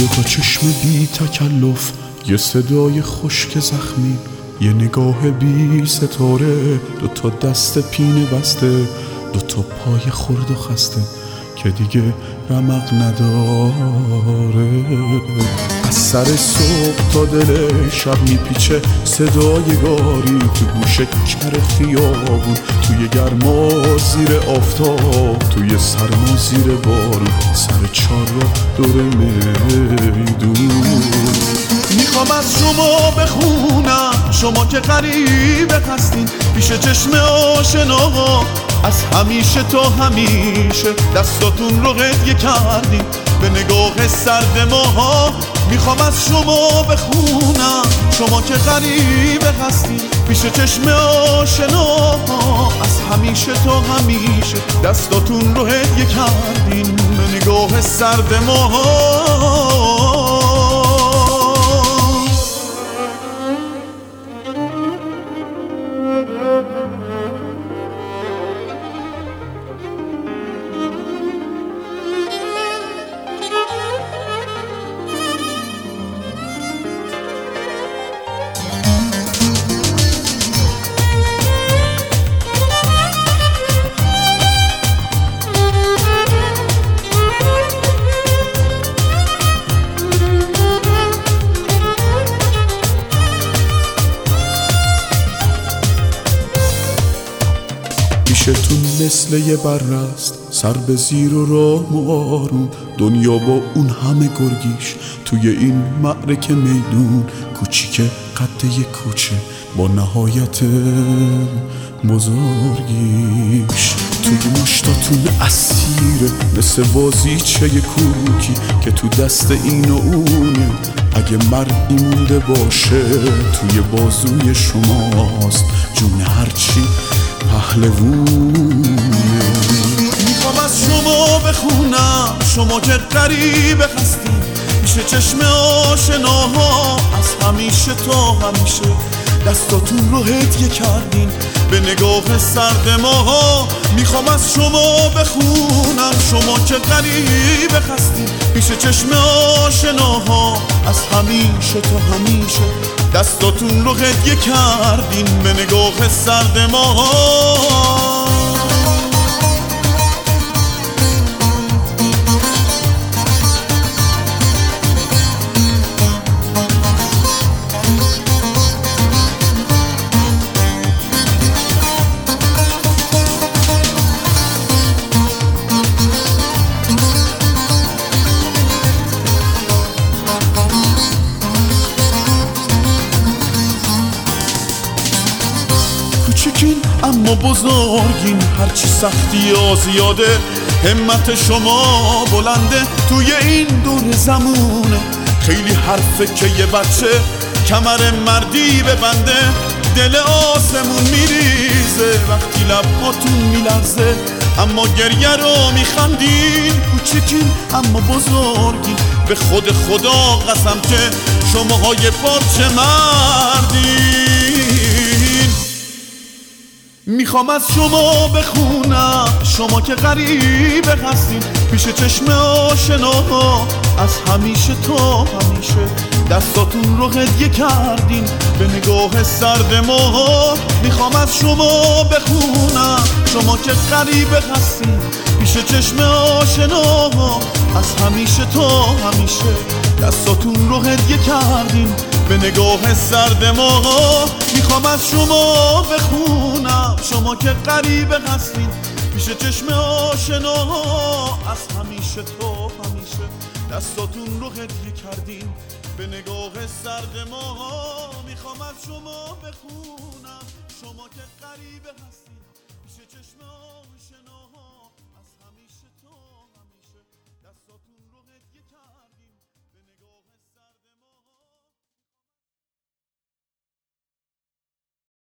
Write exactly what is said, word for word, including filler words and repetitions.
دوتا چشم بی تکلف، یه صدای خشک زخمی، یه نگاه بی ستاره، دوتا دست پینه بسته، دوتا پای خرد و خسته که دیگه رمق نداره. از سر صبح تا دل شب میپیچه صدای گاری تو گوش کر خیابون، توی گرما زیر آفتاب، توی سرما زیر بارون، سر چار را دور میدون. میخوام از شما بخونم، شما که غریبه هستین پیش چشم آشناها، از همیشه تا همیشه دستاتون رو هدیه کردین به نگاه سرد ماها. میخوام از شما بخونم، شما که غریبه هستین پیش چشم آشناها، از همیشه تا همیشه دستاتون رو هدیه کردین به نگاه سرد ماها. پیشتون مثل یه برست، سر به زیر و رام و آروم، دنیا با اون همه گرگیش توی این معرکه میدون، کوچیک قد یه کوچه با نهایت بزرگیش. توی مشتاتون اسیره مثل بازیچه کوکی که تو دست این و اونه، اگه مردی مونده باشه توی بازوی شماست، جون هرچی پهلوونه. میخوام از شما بخونم، شما که غریبه هستین پیش چشم آشناها، از همیشه تا همیشه دستاتون رو هدیه کردین به نگاه سرد ماها. میخوام از شما بخونم، شما که غریبه هستین پیش چشم آشناها، از همیشه تا همیشه دستاتون رو هدیه کردین به نگاه سرد ماها. کوچیکین اما بزرگین، هرچی سختی ها زیاده همت شما بلنده توی این دور زمونه. خیلی حرفه که یه بچه کمر مردی ببنده، دل آسمون میریزه وقتی لبهاتون میلرزه، اما گریه رو میخندین. کوچیکین اما بزرگین، به خود خدا قسم که شماهای پارچه مردین. میخوام از شما بخونم، شما که غریبه هستین پیش چشم آشناها، از همیشه تا همیشه دستاتون رو هدیه کردین به نگاه سرد ماها. میخوام از شما بخونم، شما که غریبه هستین پیش چشم آشناها، از همیشه تا همیشه دستاتون رو هدیه کردین به نگاه سرد ماها. میخوام از شما بخونم، شما که غریبه هستین پیش چشم آشناها، از همیشه تا همیشه دستاتون رو هدیه کردین به نگاه سرد ماها. میخوام از شما بخونم، شما که غریبه هستین.